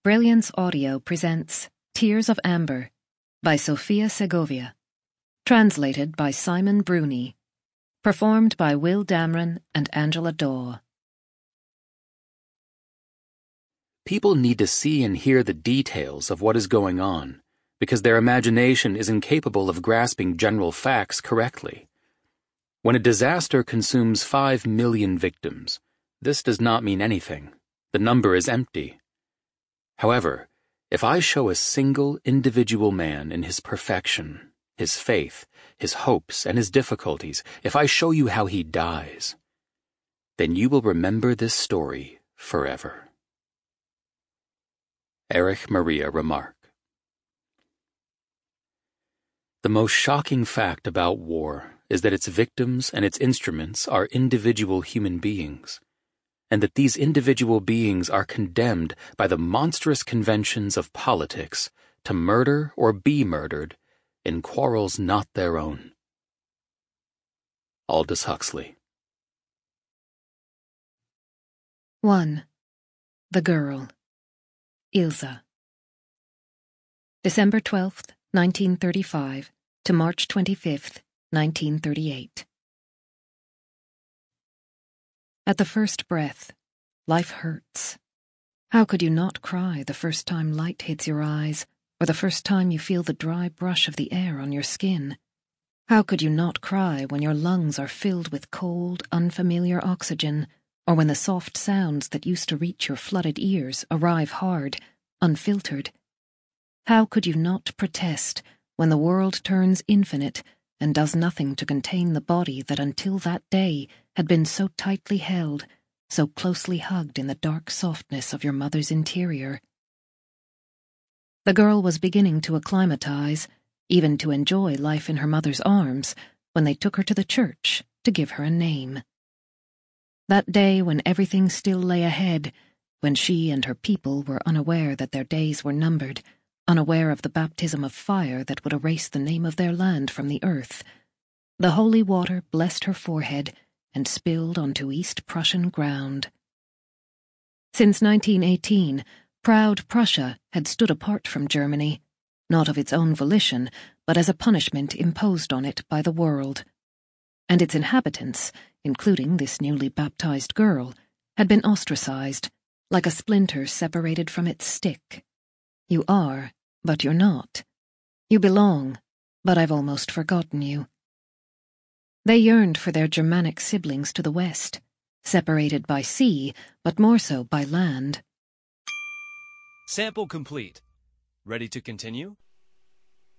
Brilliance Audio presents Tears of Amber by Sophia Segovia, translated by Simon Bruni, performed by Will Damron and Angela Daw. People need to see and hear the details of what is going on, because their imagination is incapable of grasping general facts correctly. When a disaster consumes 5 million victims, this does not mean anything. The number is empty. However, if I show a single individual man in his perfection, his faith, his hopes, and his difficulties, if I show you how he dies, then you will remember this story forever. Erich Maria Remarque. The most shocking fact about war is that its victims and its instruments are individual human beings, and that these individual beings are condemned by the monstrous conventions of politics to murder or be murdered in quarrels not their own. Aldous Huxley. 1. The Girl. Ilse. December 12th, 1935 to March 25th, 1938. At the first breath, life hurts. How could you not cry the first time light hits your eyes, or the first time you feel the dry brush of the air on your skin? How could you not cry when your lungs are filled with cold, unfamiliar oxygen, or when the soft sounds that used to reach your flooded ears arrive hard, unfiltered? How could you not protest when the world turns infinite and does nothing to contain the body that until that day had been so tightly held, so closely hugged in the dark softness of your mother's interior? The girl was beginning to acclimatize, even to enjoy life in her mother's arms, when they took her to the church to give her a name. That day when everything still lay ahead, when she and her people were unaware that their days were numbered, unaware of the baptism of fire that would erase the name of their land from the earth, the holy water blessed her forehead and spilled onto East Prussian ground. Since 1918, proud Prussia had stood apart from Germany, not of its own volition, but as a punishment imposed on it by the world. And its inhabitants, including this newly baptized girl, had been ostracized, like a splinter separated from its stick. You are, but you're not. You belong, but I've almost forgotten you. They yearned for their Germanic siblings to the west, separated by sea, but more so by land. Sample complete. Ready to continue?